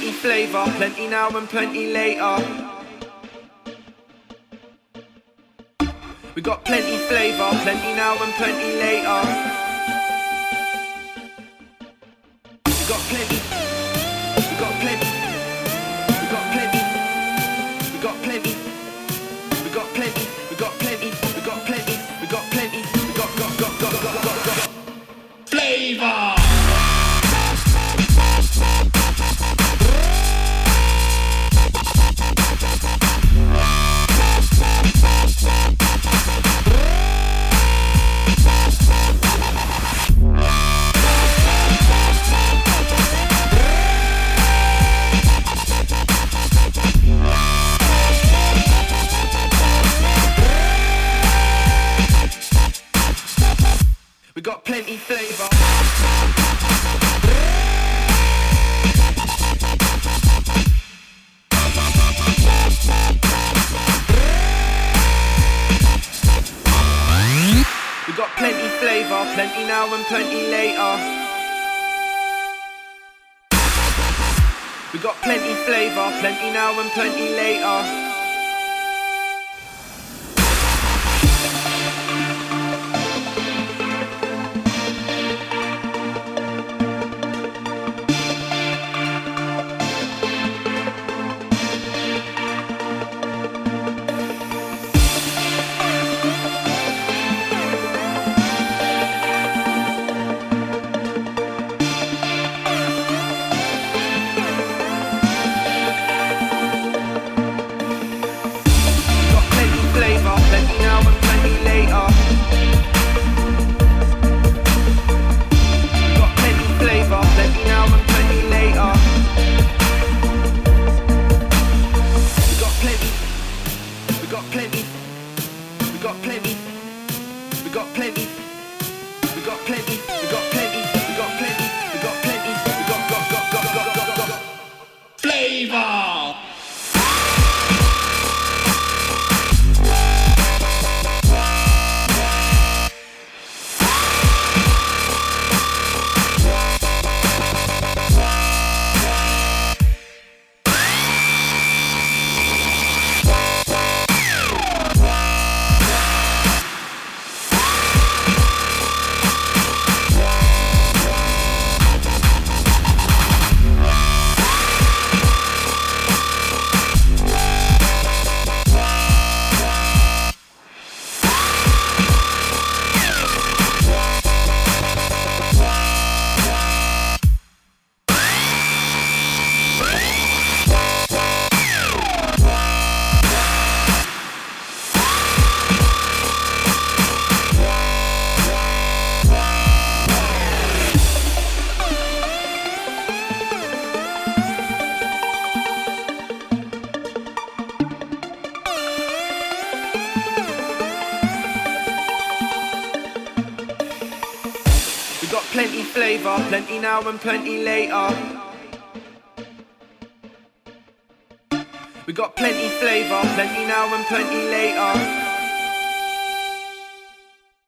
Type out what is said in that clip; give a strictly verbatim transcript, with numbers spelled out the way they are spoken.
plenty flavour, plenty now and plenty later. We got plenty flavour, plenty now and plenty later. We got plenty, we got plenty, we got plenty, we got plenty, we got plenty, we got plenty, we got plenty, we got plenty, we got got got got got got got flavor. We got plenty flavor. We got plenty flavour, plenty now and plenty later. We got plenty flavour, plenty now and plenty later. Plenty flavour, plenty now and plenty later. We got plenty flavour, plenty now and plenty later.